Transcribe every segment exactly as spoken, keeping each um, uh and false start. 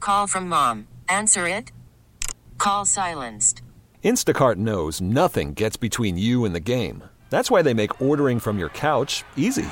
Call from mom. Answer it. Call silenced. Instacart knows nothing gets between you and the game. That's why they make ordering from your couch easy.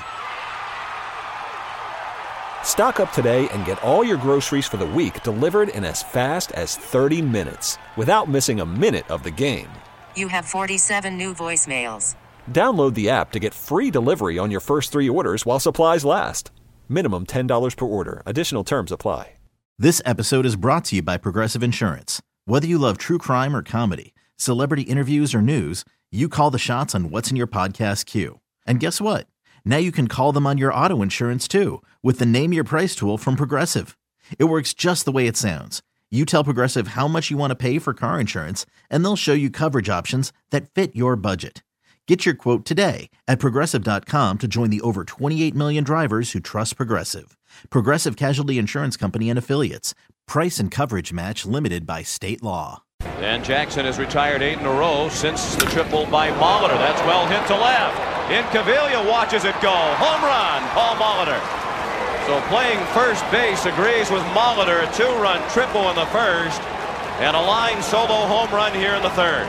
Stock up today and get all your groceries for the week delivered in as fast as thirty minutes without missing a minute of the game. You have forty-seven new voicemails. Download the app to get free delivery on your first three orders while supplies last. Minimum ten dollars per order. Additional terms apply. This episode is brought to you by Progressive Insurance. Whether you love true crime or comedy, celebrity interviews or news, you call the shots on what's in your podcast queue. And guess what? Now you can call them on your auto insurance too with the Name Your Price tool from Progressive. It works just the way it sounds. You tell Progressive how much you want to pay for car insurance, and they'll show you coverage options that fit your budget. Get your quote today at Progressive dot com to join the over twenty-eight million drivers who trust Progressive. Progressive Casualty Insurance Company and Affiliates. Price and coverage match limited by state law. And Jackson has retired eight in a row since the triple by Molitor. That's well hit to left. Incaviglia watches it go. Home run, Paul Molitor. So playing first base agrees with Molitor. A two-run triple in the first and a line solo home run here in the third.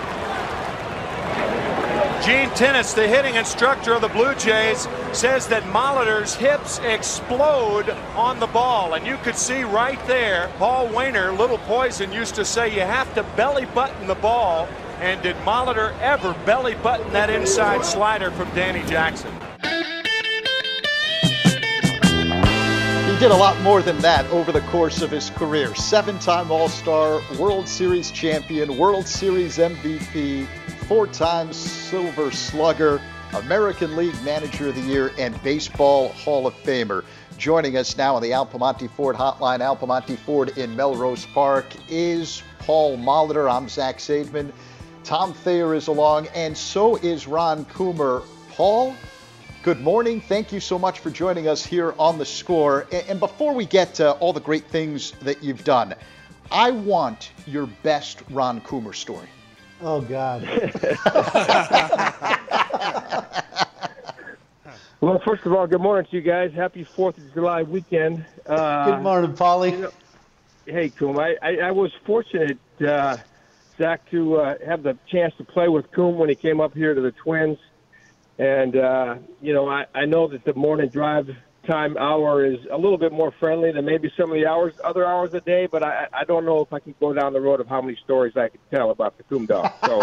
Gene Tinnitz, the hitting instructor of the Blue Jays, says that Molitor's hips explode on the ball. And you could see right there, Paul Wainer, Little Poison, used to say you have to belly button the ball. And did Molitor ever belly button that inside slider from Danny Jackson? He did a lot more than that over the course of his career. Seven-time All-Star, World Series champion, World Series M V P, four-time Silver Slugger, American League Manager of the Year, and Baseball Hall of Famer. Joining us now on the Al Piemonte Ford Hotline, Al Piemonte Ford in Melrose Park, is Paul Molitor. I'm Zach Zaidman. Tom Thayer is along, and so is Ron Coomer. Paul, good morning. Thank you so much for joining us here on The Score. And before we get to all the great things that you've done, I want your best Ron Coomer story. Oh, God. Well, first of all, good morning to you guys. Happy fourth of July weekend. Uh, good morning, Paulie. You know, hey, Coom. I, I, I was fortunate, uh, Zach, to uh, have the chance to play with Coom when he came up here to the Twins. And, uh, you know, I, I know that the morning drive time hour is a little bit more friendly than maybe some of the hours, other hours a day, but I, I don't know if I can go down the road of how many stories I could tell about the Coom dog. So,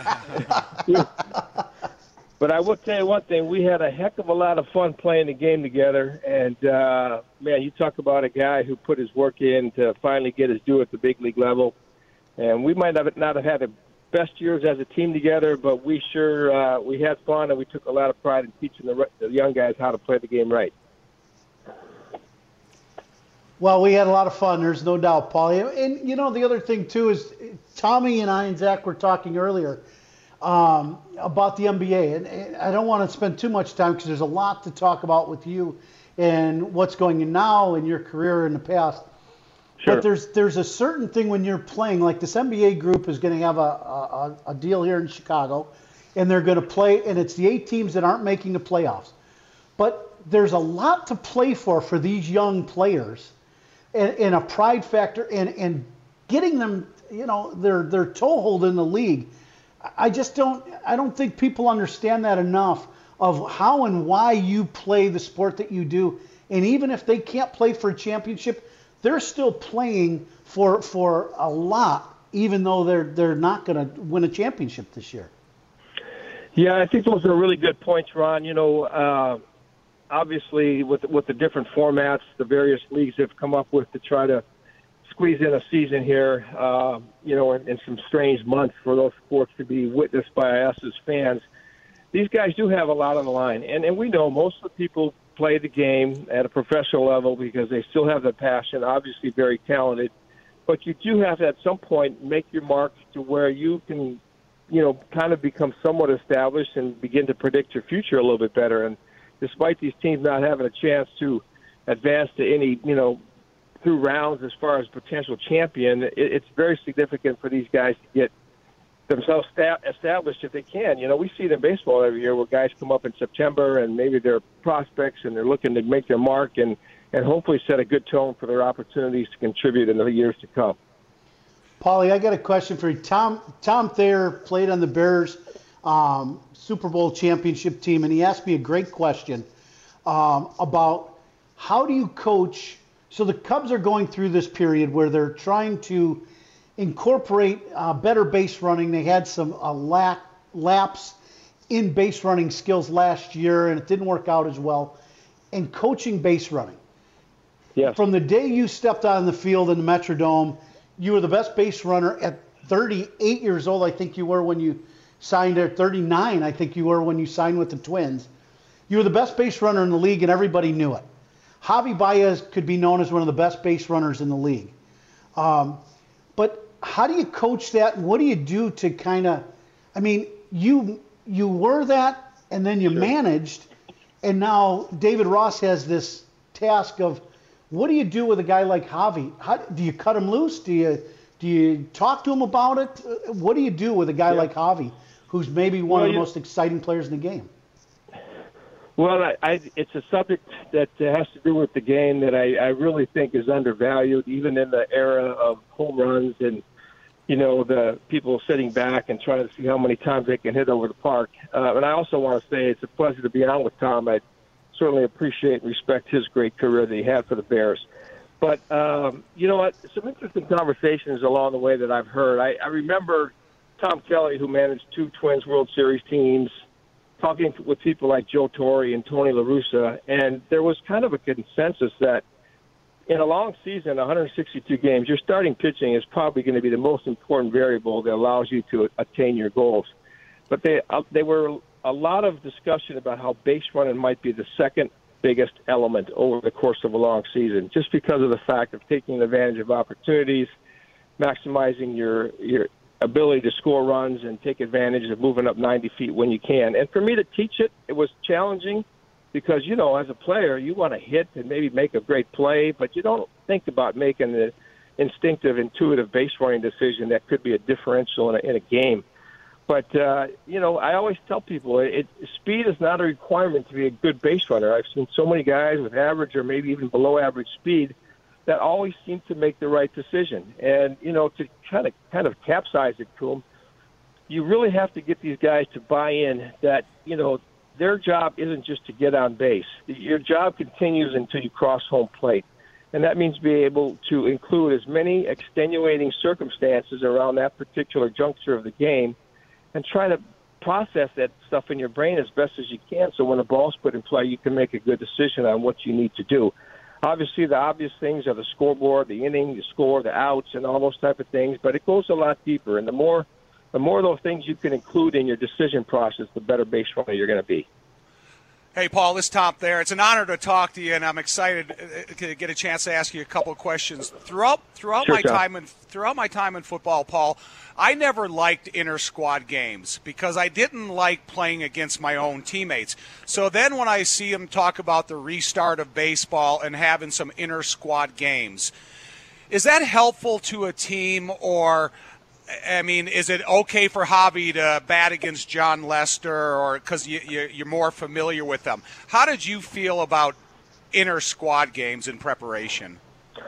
but I will tell you one thing: we had a heck of a lot of fun playing the game together. And uh, man, you talk about a guy who put his work in to finally get his due at the big league level. And we might have not have had the best years as a team together, but we sure uh, we had fun, and we took a lot of pride in teaching the, the young guys how to play the game right. Well, we had a lot of fun. There's no doubt, Paulie. And, you know, the other thing, too, is Tommy and I and Zach were talking earlier um, about the N B A. And, and I don't want to spend too much time because there's a lot to talk about with you and what's going on now in your career in the past. Sure. But there's there's a certain thing when you're playing, like this N B A group is going to have a, a, a deal here in Chicago, and they're going to play, and it's the eight teams that aren't making the playoffs. But there's a lot to play for for these young players. And, and a pride factor, and, and getting them, you know, their their toehold in the league. I just don't, I don't think people understand that enough of how and why you play the sport that you do. And even if they can't play for a championship, they're still playing for for a lot, even though they're they're not going to win a championship this year. Yeah, I think those are really good points, Ron. You know. Uh, Obviously, with with the different formats the various leagues have come up with to try to squeeze in a season here, uh, you know, in, in some strange months for those sports to be witnessed by us as fans, these guys do have a lot on the line. And, and we know most of the people play the game at a professional level because they still have the passion, obviously very talented. But you do have to, at some point, make your mark to where you can, you know, kind of become somewhat established and begin to predict your future a little bit better. And despite these teams not having a chance to advance to any, you know, through rounds as far as potential champion, it, it's very significant for these guys to get themselves sta- established if they can. You know, we see it in baseball every year where guys come up in September and maybe they're prospects and they're looking to make their mark, and and hopefully set a good tone for their opportunities to contribute in the years to come. Paulie, I got a question for you. Tom Tom Thayer played on the Bears um, Super Bowl championship team, and he asked me a great question um, about how do you coach. So the Cubs are going through this period where they're trying to incorporate uh, better base running. They had some uh, lack, lapse in base running skills last year, and it didn't work out as well. And coaching base running. Yes. From the day you stepped on the field in the Metrodome, you were the best base runner at thirty-eight years old. I think you were when you signed there. thirty-nine, I think you were when you signed with the Twins. You were the best base runner in the league, and everybody knew it. Javi Baez could be known as one of the best base runners in the league. Um, but how do you coach that? What do you do to kind of, I mean, you you were that, and then you Sure. managed, and now David Ross has this task of, what do you do with a guy like Javi? How, do you cut him loose? Do you do you talk to him about it? What do you do with a guy Yeah. like Javi, who's maybe one Well, of the you- most exciting players in the game? Well, I, I, it's a subject that has to do with the game that I, I really think is undervalued, even in the era of home runs and, you know, the people sitting back and trying to see how many times they can hit over the park. Uh, and I also want to say it's a pleasure to be on with Tom. I certainly appreciate and respect his great career that he had for the Bears. But, um, you know what, some interesting conversations along the way that I've heard. I, I remember Tom Kelly, who managed two Twins World Series teams, talking with people like Joe Torre and Tony La Russa, and there was kind of a consensus that in a long season, one hundred sixty-two games, your starting pitching is probably going to be the most important variable that allows you to attain your goals. But they uh, they were a lot of discussion about how base running might be the second biggest element over the course of a long season, just because of the fact of taking advantage of opportunities, maximizing your your ability to score runs and take advantage of moving up ninety feet when you can. And for me to teach it, it was challenging because, you know, as a player, you want to hit and maybe make a great play, but you don't think about making the instinctive, intuitive base running decision that could be a differential in a, in a game. But, uh, you know, I always tell people it, speed is not a requirement to be a good base runner. I've seen so many guys with average or maybe even below average speed that always seem to make the right decision. And, you know, to kind of kind of capsize it to them, you really have to get these guys to buy in that, you know, their job isn't just to get on base. Your job continues until you cross home plate. And that means being able to include as many extenuating circumstances around that particular juncture of the game and try to process that stuff in your brain as best as you can so when the ball's put in play, you can make a good decision on what you need to do. Obviously, the obvious things are the scoreboard, the inning, the score, the outs, and all those type of things, but it goes a lot deeper. And the more the more of those things you can include in your decision process, the better base runner you're going to be. Hey, Paul, this is Tom Thayer. It's an honor to talk to you, and I'm excited to get a chance to ask you a couple of questions. Throughout throughout Sure, my Tom. time in throughout my time in football, Paul, I never liked inter-squad games because I didn't like playing against my own teammates. So then when I see them talk about the restart of baseball and having some inter-squad games, is that helpful to a team, or – I mean, is it okay for Javi to bat against John Lester, or because you, you, you're more familiar with them? How did you feel about inter-squad games in preparation?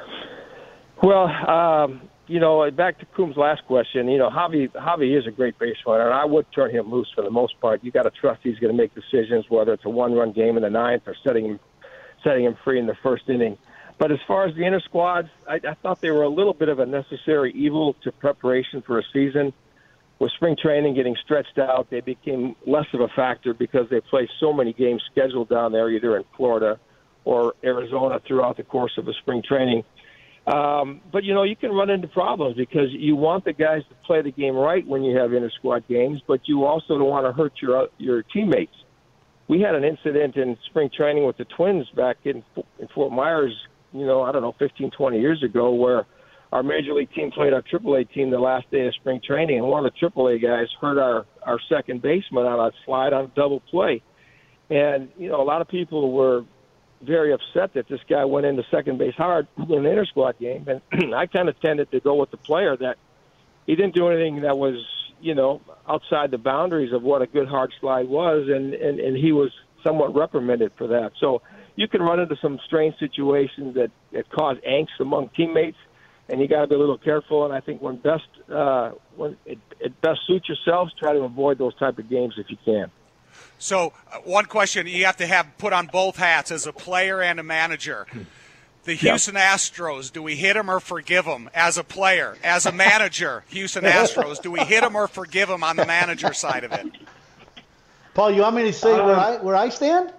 Well, um, you know, back to Coombs' last question, you know, Javi, Javi is a great base runner, and I would turn him loose for the most part. You got to trust he's going to make decisions, whether it's a one-run game in the ninth or setting him, setting him free in the first inning. But as far as the inter squads, I, I thought they were a little bit of a necessary evil to preparation for a season. With spring training getting stretched out, they became less of a factor because they play so many games scheduled down there, either in Florida or Arizona throughout the course of the spring training. Um, but, you know, you can run into problems because you want the guys to play the game right when you have inter squad games, but you also don't want to hurt your your teammates. We had an incident in spring training with the Twins back in, in Fort Myers, you know, I don't know, fifteen, twenty years ago, where our major league team played our triple A team the last day of spring training, and one of the triple A guys hurt our, our second baseman on a slide on a double play. And, you know, a lot of people were very upset that this guy went into second base hard in an inter-squad game. And I kind of tended to go with the player that he didn't do anything that was, you know, outside the boundaries of what a good hard slide was, and, and, and he was somewhat reprimanded for that. So you can run into some strange situations that, that cause angst among teammates, and you got to be a little careful. And I think when best uh, when it, it best suits yourselves, try to avoid those type of games if you can. So uh, one question you have to have put on both hats as a player and a manager. The Houston yep. Astros, do we hit them or forgive them as a player? As a manager, Houston Astros, do we hit them or forgive them on the manager side of it? Paul, you want me to say um, where I where I stand?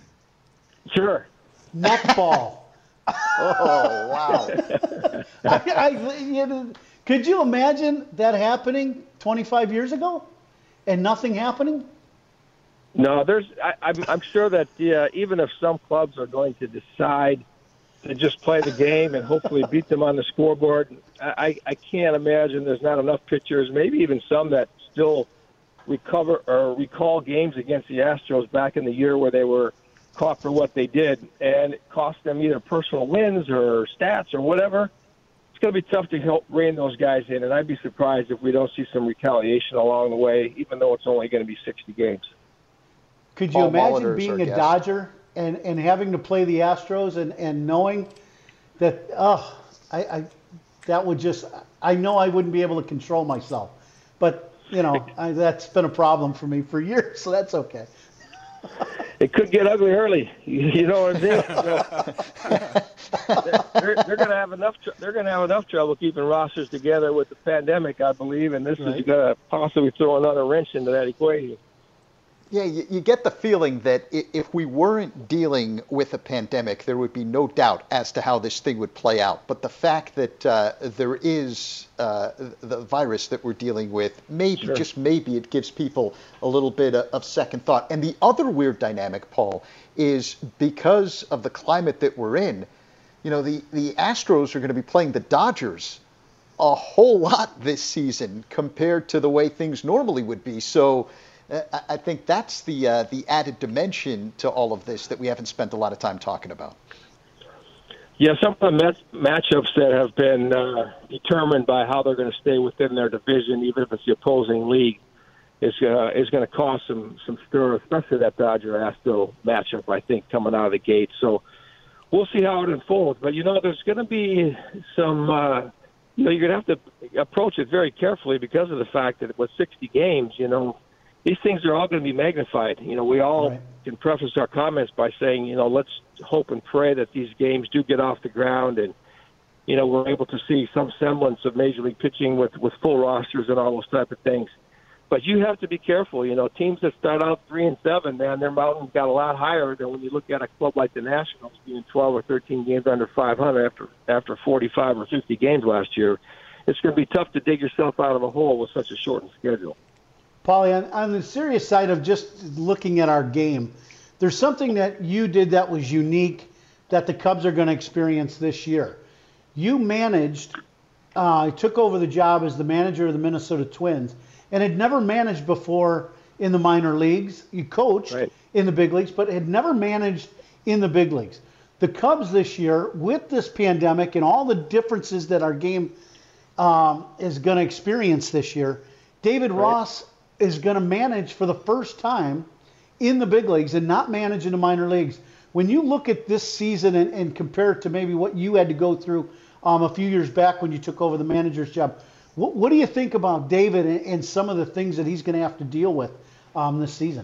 Sure. Neckball. Oh, wow. I, I, you know, could you imagine that happening twenty-five years ago and nothing happening? No, there's. I, I'm, I'm sure that uh, even if some clubs are going to decide to just play the game and hopefully beat them on the scoreboard, I, I can't imagine there's not enough pitchers, maybe even some that still recover or recall games against the Astros back in the year where they were caught for what they did, and it cost them either personal wins or stats or whatever. It's going to be tough to help rein those guys in, and I'd be surprised if we don't see some retaliation along the way, even though it's only going to be sixty games. Could you imagine being a Dodger and, and having to play the Astros and, and knowing that, oh, I, I that would just, I know I wouldn't be able to control myself. But, you know, I, that's been a problem for me for years, so that's okay. It could get ugly early. You know what I'm saying? So, they're they're going to have enough. They're going to have enough trouble keeping rosters together with the pandemic, I believe, and this right. is going to possibly throw another wrench into that equation. Yeah, you, you get the feeling that if we weren't dealing with a pandemic, there would be no doubt as to how this thing would play out. But the fact that uh, there is uh, the virus that we're dealing with, maybe, sure. just maybe, it gives people a little bit of second thought. And the other weird dynamic, Paul, is because of the climate that we're in, you know, the, the Astros are going to be playing the Dodgers a whole lot this season compared to the way things normally would be. So I think that's the uh, the added dimension to all of this that we haven't spent a lot of time talking about. Yeah, some of the match- matchups that have been uh, determined by how they're going to stay within their division, even if it's the opposing league, is uh, is going to cause some some stir, especially that Dodger-Astro matchup, I think, coming out of the gate. So we'll see how it unfolds. But, you know, there's going to be some uh, – you know, you're going to have to approach it very carefully because of the fact that with sixty games, you know, these things are all going to be magnified. You know, we all right. can preface our comments by saying, you know, let's hope and pray that these games do get off the ground and, you know, we're able to see some semblance of Major League pitching with, with full rosters and all those type of things. But you have to be careful. You know, teams that start out three and seven, man, their mountain got a lot higher than when you look at a club like the Nationals being twelve or thirteen games under five hundred after after forty-five or fifty games last year. It's going to be tough to dig yourself out of a hole with such a shortened schedule. Paulie, on, on the serious side of just looking at our game, there's something that you did that was unique that the Cubs are going to experience this year. You managed, uh, took over the job as the manager of the Minnesota Twins, and had never managed before in the minor leagues. You coached right. in the big leagues, but had never managed in the big leagues. The Cubs this year, with this pandemic and all the differences that our game um, is going to experience this year, David right. Ross is going to manage for the first time in the big leagues and not manage in the minor leagues. When you look at this season and, and compare it to maybe what you had to go through um, a few years back when you took over the manager's job, what, what do you think about David and, and some of the things that he's going to have to deal with um, this season?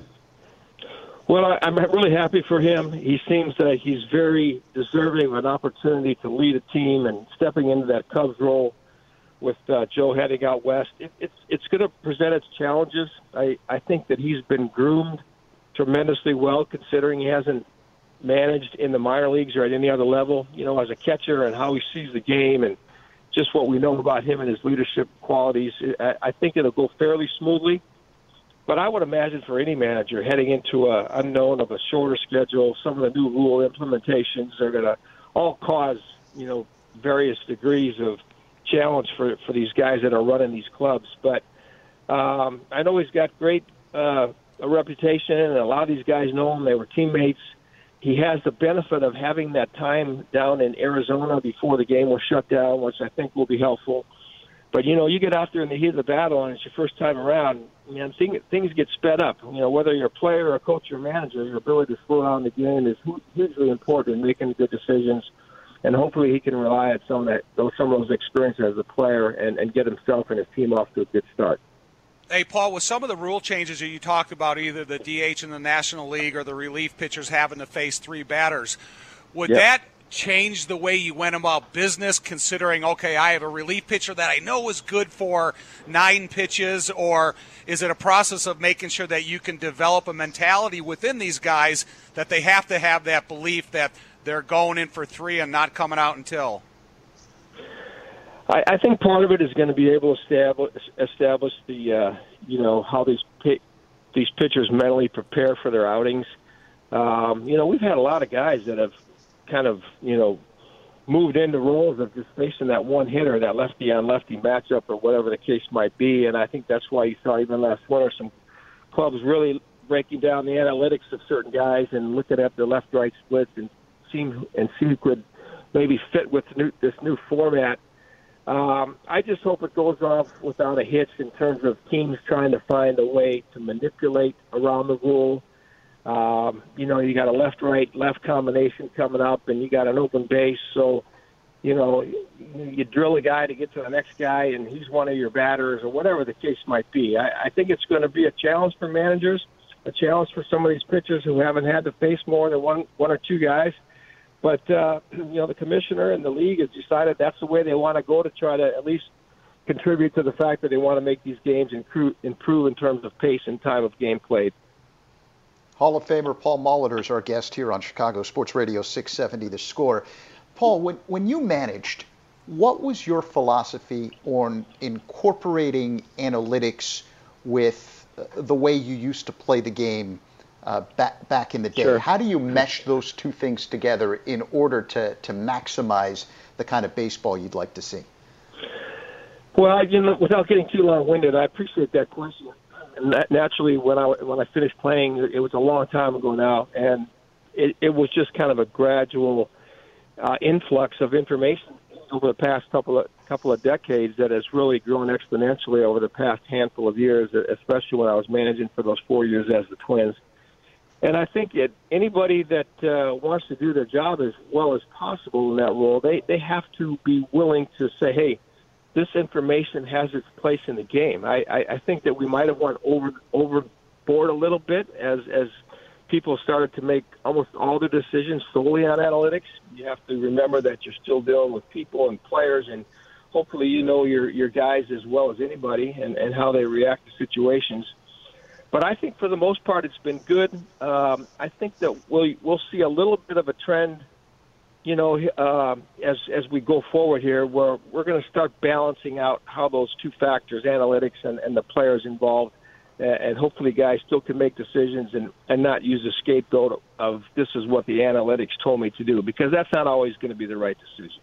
Well, I, I'm really happy for him. He seems that he's very deserving of an opportunity to lead a team and stepping into that Cubs role with uh, Joe heading out west. It, it's it's going to present its challenges. I, I think that he's been groomed tremendously well, considering he hasn't managed in the minor leagues or at any other level, you know, as a catcher and how he sees the game and just what we know about him and his leadership qualities. I, I think it'll go fairly smoothly. But I would imagine for any manager heading into a unknown of a shorter schedule, some of the new rule implementations are going to all cause, you know, various degrees of challenge for, for these guys that are running these clubs. But um, I know he's got great uh, a reputation, and a lot of these guys know him. They were teammates. He has the benefit of having that time down in Arizona before the game was shut down, which I think will be helpful. But, you know, you get out there in the heat of the battle, and it's your first time around, man, thing, things get sped up. You know, whether you're a player or a coach or a manager, your ability to slow down the game is hugely important in making good decisions. And hopefully he can rely on some of that, those, some of those experiences as a player and, and get himself and his team off to a good start. Hey, Paul, with some of the rule changes that you talked about, either the D H in the National League or the relief pitchers having to face three batters, would yep. that change the way you went about business, considering, okay, I have a relief pitcher that I know is good for nine pitches, or is it a process of making sure that you can develop a mentality within these guys that they have to have that belief that they're going in for three and not coming out until? I, I think part of it is going to be able to establish, establish the, uh, you know, how these these pitchers mentally prepare for their outings. Um, you know, we've had a lot of guys that have kind of, you know, moved into roles of just facing that one hitter, that lefty on lefty matchup, or whatever the case might be. And I think that's why you saw even last winter some clubs really breaking down the analytics of certain guys and looking at their left-right splits and seeing and see who could maybe fit with new, this new format. Um, I just hope it goes off without a hitch in terms of teams trying to find a way to manipulate around the rule. Um, you know, you got a left-right, left combination coming up, and you got an open base. So, you know, you drill a guy to get to the next guy, and he's one of your batters, or whatever the case might be. I, I think it's going to be a challenge for managers, a challenge for some of these pitchers who haven't had to face more than one, one or two guys. But, uh, you know, the commissioner and the league has decided that's the way they want to go to try to at least contribute to the fact that they want to make these games improve, improve in terms of pace and time of game played. Hall of Famer Paul Molitor is our guest here on Chicago Sports Radio six seventy The Score. Paul, when, when you managed, what was your philosophy on incorporating analytics with the way you used to play the game Uh, back back in the day? Sure. How do you mesh those two things together in order to, to maximize the kind of baseball you'd like to see? Well, you know, without getting too long-winded, I appreciate that question. And that, naturally, when I when I finished playing, it was a long time ago now, and it, it was just kind of a gradual uh, influx of information over the past couple of couple of decades that has really grown exponentially over the past handful of years, especially when I was managing for those four years as the Twins. And I think that anybody that uh, wants to do their job as well as possible in that role, they, they have to be willing to say, hey, this information has its place in the game. I, I, I think that we might have went over overboard a little bit as, as people started to make almost all the decisions solely on analytics. You have to remember that you're still dealing with people and players, and hopefully you know your, your guys as well as anybody and, and how they react to situations. But I think for the most part it's been good. Um, I think that we'll we'll see a little bit of a trend, you know, uh, as as we go forward here, where we're going to start balancing out how those two factors, analytics and, and the players involved, uh, and hopefully guys still can make decisions and, and not use a scapegoat of this is what the analytics told me to do, because that's not always going to be the right decision.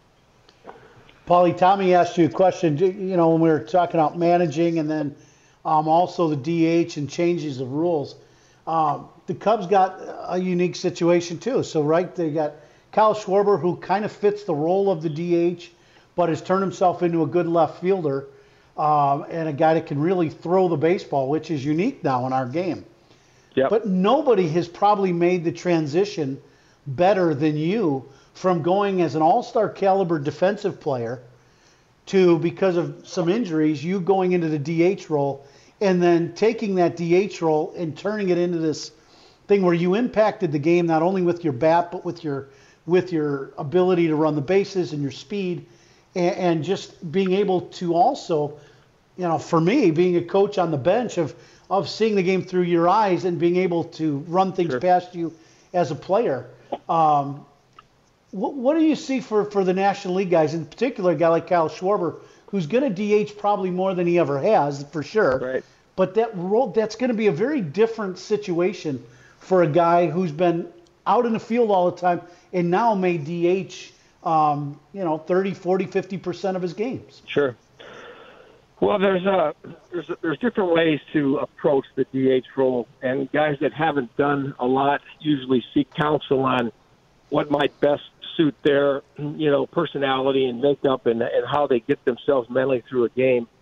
Paulie, Tommy asked you a question, you know, when we were talking about managing and then Um, also the D H and changes of rules. Um, the Cubs got a unique situation too. So, right, they got Kyle Schwarber, who kind of fits the role of the D H, but has turned himself into a good left fielder um, and a guy that can really throw the baseball, which is unique now in our game. Yep. But nobody has probably made the transition better than you from going as an all-star caliber defensive player to, because of some injuries, you going into the D H role and then taking that D H role and turning it into this thing where you impacted the game not only with your bat but with your with your ability to run the bases and your speed, and, and just being able to also, you know, for me, being a coach on the bench of of seeing the game through your eyes and being able to run things Sure. past you as a player. Um, What, what do you see for, for the National League guys, in particular a guy like Kyle Schwarber, who's going to D H probably more than he ever has, for sure. Right. But that role, that's going to be a very different situation for a guy who's been out in the field all the time and now may D H, um, you know, thirty, forty, fifty percent of his games. Sure. Well, there's a, there's a, there's different ways to approach the D H role, and guys that haven't done a lot usually seek counsel on what might best suit their, you know, personality and makeup and, and how they get themselves mentally through a game.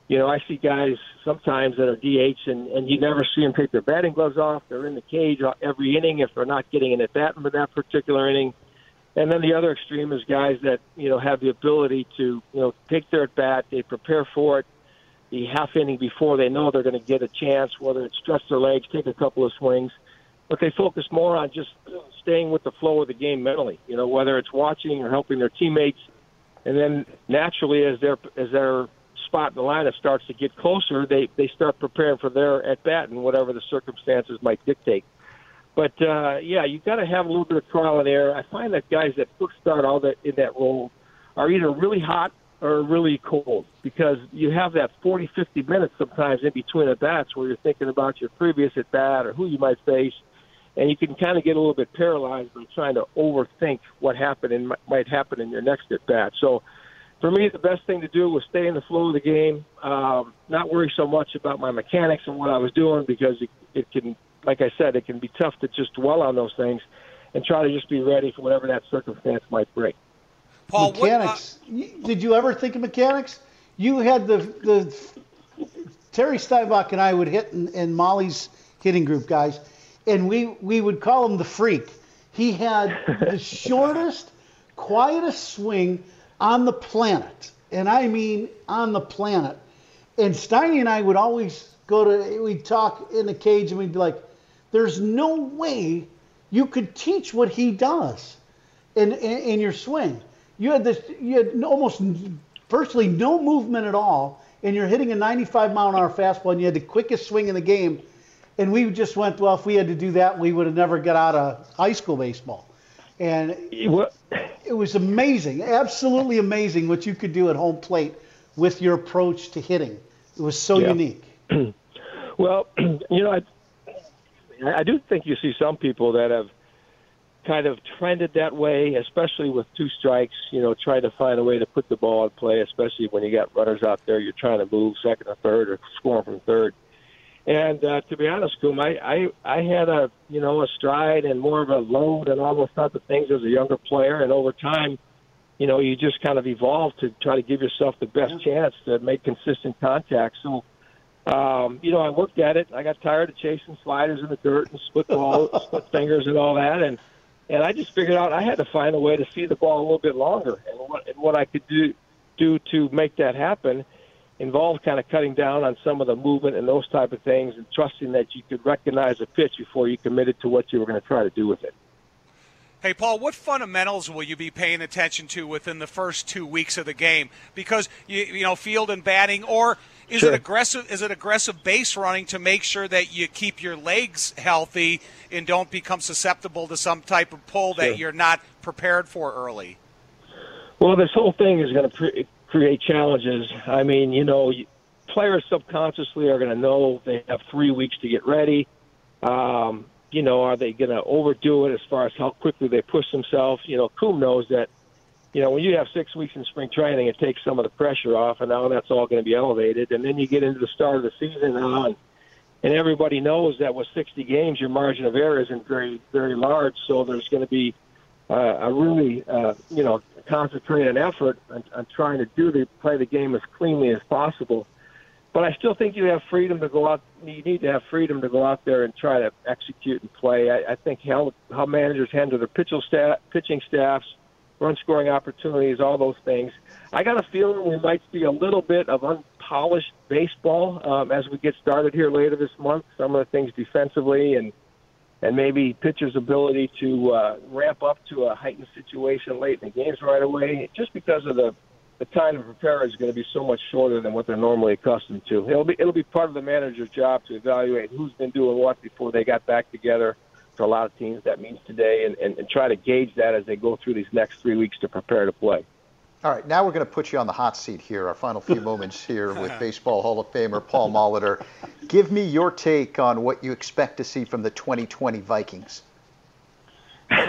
you know, I see guys sometimes that are D H and, and you never see them take their batting gloves off. They're in the cage every inning if they're not getting an at-bat in that particular inning. And then the other extreme is guys that, you know, have the ability to, you know, take their at-bat, they prepare for it the half inning before they know they're going to get a chance, whether it's stretch their legs, take a couple of swings. But they focus more on just staying with the flow of the game mentally, you know, whether it's watching or helping their teammates. And then naturally, as their as their spot in the lineup starts to get closer, they, they start preparing for their at-bat and whatever the circumstances might dictate. But, uh, yeah, you've got to have a little bit of trial and error. I find that guys that first start all that in that role are either really hot or really cold because you have that forty, fifty minutes sometimes in between at-bats where you're thinking about your previous at-bat or who you might face. And you can kind of get a little bit paralyzed by trying to overthink what happened and might happen in your next at-bat. So for me, the best thing to do was stay in the flow of the game, um, not worry so much about my mechanics and what I was doing because it, it can, like I said, it can be tough to just dwell on those things and try to just be ready for whatever that circumstance might bring. Paul, mechanics. What, uh, Did you ever think of mechanics? You had the the Terry Steinbach and I would hit in, in Molly's hitting group, guys. And we, we would call him the freak. He had the shortest, quietest swing on the planet. And I mean on the planet. And Steiny and I would always go to, we'd talk in the cage and we'd be like, there's no way you could teach what he does in, in, in your swing. You had this, you had almost virtually no movement at all. And you're hitting a ninety-five mile an hour fastball and you had the quickest swing in the game. And we just went, well, if we had to do that, we would have never got out of high school baseball. And it was amazing, absolutely amazing what you could do at home plate with your approach to hitting. It was so yeah. unique. Well, you know, I, I do think you see some people that have kind of trended that way, especially with two strikes, you know, trying to find a way to put the ball in play, especially when you got runners out there, you're trying to move second or third or scoring from third. And uh, to be honest, Coom, I, I, I had a, you know, a stride and more of a load and all those type of things as a younger player. And over time, you know, you just kind of evolve to try to give yourself the best yeah. chance to make consistent contact. So, um, you know, I looked at it. I got tired of chasing sliders in the dirt and split balls, split fingers and all that. And, and I just figured out I had to find a way to see the ball a little bit longer. And what, and what I could do, do to make that happen involved kind of cutting down on some of the movement and those type of things and trusting that you could recognize a pitch before you committed to what you were going to try to do with it. Hey, Paul, what fundamentals will you be paying attention to within the first two weeks of the game? Because, you, you know, field and batting, or is sure. it aggressive Is it aggressive base running to make sure that you keep your legs healthy and don't become susceptible to some type of pull sure. that you're not prepared for early? Well, this whole thing is going to pre- create challenges. I mean, you know, players subconsciously are going to know they have three weeks to get ready. Um, you know, are they going to overdo it as far as how quickly they push themselves? You know, Coom knows that, you know, when you have six weeks in spring training, it takes some of the pressure off, and now that's all going to be elevated. And then you get into the start of the season now, and, and everybody knows that with sixty games, your margin of error isn't very, very large, so there's going to be uh, a really, uh, you know, concentrated effort on, on trying to do the play the game as cleanly as possible. But I still think you have freedom to go out. You need to have freedom to go out there and try to execute and play. I, I think how how managers handle their pitching staff, pitching staffs, run scoring opportunities, all those things. I got a feeling we might see a little bit of unpolished baseball um, as we get started here later this month. Some of the things defensively and. and maybe pitchers' ability to uh, ramp up to a heightened situation late in the games right away, just because of the, the time to prepare is going to be so much shorter than what they're normally accustomed to. It'll be it'll be part of the manager's job to evaluate who's been doing what before they got back together. For a lot of teams, that means today, and, and, and try to gauge that as they go through these next three weeks to prepare to play. All right, now we're going to put you on the hot seat here, our final few moments here with Baseball Hall of Famer Paul Molitor. Give me your take on what you expect to see from the twenty twenty Vikings. Hey,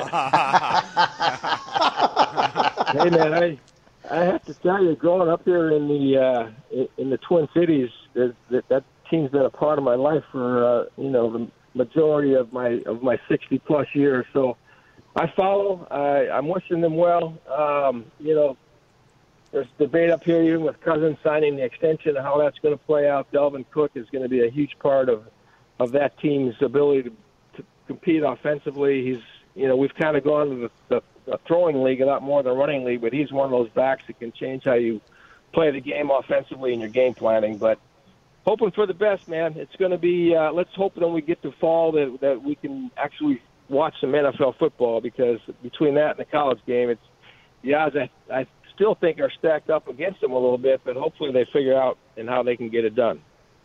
man, I I have to tell you, growing up here in the uh, in the Twin Cities, that, that team's been a part of my life for uh, you know the majority of my of my sixty plus years. So I follow. I, I'm wishing them well. Um, you know, there's debate up here even with Cousins signing the extension and how that's going to play out. Dalvin Cook is going to be a huge part of, of that team's ability to, to compete offensively. He's, you know, we've kind of gone to the, the, the throwing league a lot more than the running league, but he's one of those backs that can change how you play the game offensively in your game planning. But hoping for the best, man. It's going to be, uh, let's hope that when we get to fall that, that we can actually watch some N F L football, because between that and the college game, it's, the odds I, I still think are stacked up against them a little bit, but hopefully they figure out and how they can get it done.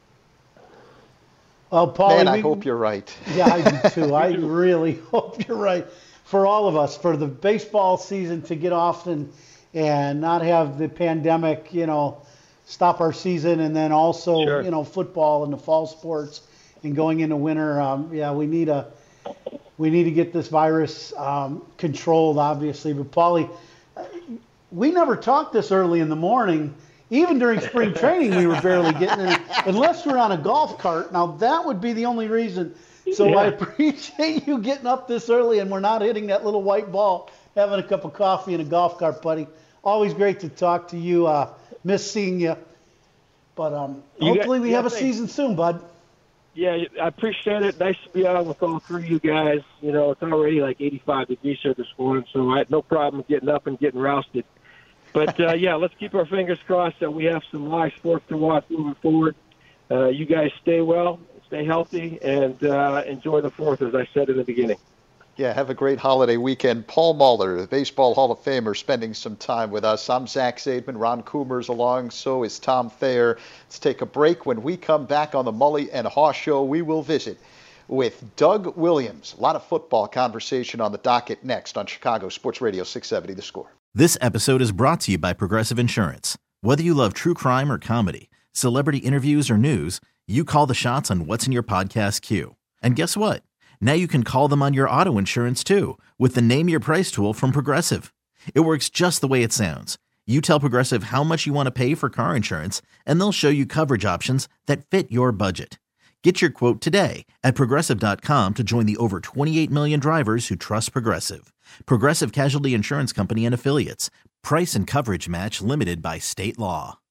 Well, Paul, Man, I hope you're right. Yeah, I do too. I really hope you're right. For all of us, for the baseball season to get off and and not have the pandemic, you know, stop our season, and then also, Sure. you know, football and the fall sports and going into winter. Um, yeah, we need a we need to get this virus um, controlled, obviously. But Paulie, we never talked this early in the morning. Even during spring training, we were barely getting in, unless we're on a golf cart. Now, that would be the only reason. So Yeah. I appreciate you getting up this early, and we're not hitting that little white ball, having a cup of coffee in a golf cart, buddy. Always great to talk to you. Uh, miss seeing you. But um, You got- hopefully we yeah, have a thanks. season soon, bud. Yeah, I appreciate it. Nice to be on with all three of you guys. You know, it's already like eighty-five degrees here this morning, so I had no problem getting up and getting rousted. But, uh, yeah, let's keep our fingers crossed that we have some live sports to watch moving forward. Uh, you guys stay well, stay healthy, and uh, enjoy the fourth, as I said in the beginning. Yeah, have a great holiday weekend. Paul Molitor, the Baseball Hall of Famer, spending some time with us. I'm Zach Zaidman. Ron Coomer's along. So is Tom Thayer. Let's take a break. When we come back on the Mully and Haw Show, we will visit with Doug Williams. A lot of football conversation on the docket next on Chicago Sports Radio six seventy The Score. This episode is brought to you by Progressive Insurance. Whether you love true crime or comedy, celebrity interviews or news, you call the shots on what's in your podcast queue. And guess what? Now you can call them on your auto insurance too, with the Name Your Price tool from Progressive. It works just the way it sounds. You tell Progressive how much you want to pay for car insurance, and they'll show you coverage options that fit your budget. Get your quote today at Progressive dot com to join the over twenty-eight million drivers who trust Progressive. Progressive Casualty Insurance Company and Affiliates. Price and coverage match limited by state law.